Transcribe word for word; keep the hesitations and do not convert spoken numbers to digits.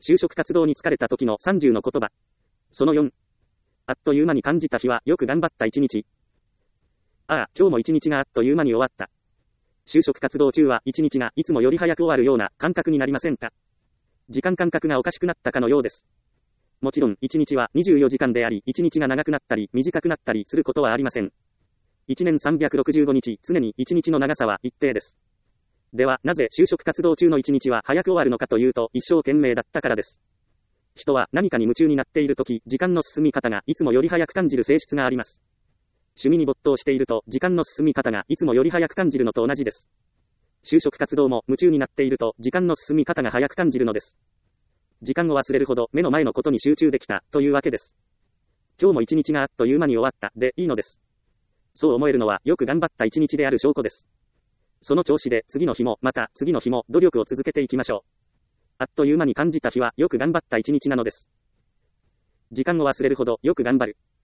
就職活動に疲れた時のさんじゅうの言葉。そのよん。あっという間に感じた日はよく頑張った一日。ああ、今日も一日があっという間に終わった。就職活動中は一日がいつもより早く終わるような感覚になりませんか？時間感覚がおかしくなったかのようです。もちろん一日はにじゅうよじかんであり、一日が長くなったり短くなったりすることはありません。いちねんさんびゃくろくじゅうごにち、常に一日の長さは一定です。では、なぜ就職活動中の一日は早く終わるのかというと、一生懸命だったからです。人は何かに夢中になっているとき、時間の進み方がいつもより早く感じる性質があります。趣味に没頭していると、時間の進み方がいつもより早く感じるのと同じです。就職活動も夢中になっていると、時間の進み方が早く感じるのです。時間を忘れるほど目の前のことに集中できたというわけです。今日も一日があっという間に終わったでいいのです。そう思えるのはよく頑張った一日である証拠です。その調子で次の日もまた次の日も努力を続けていきましょう。あっという間に感じた日はよく頑張った一日なのです。時間を忘れるほどよく頑張る。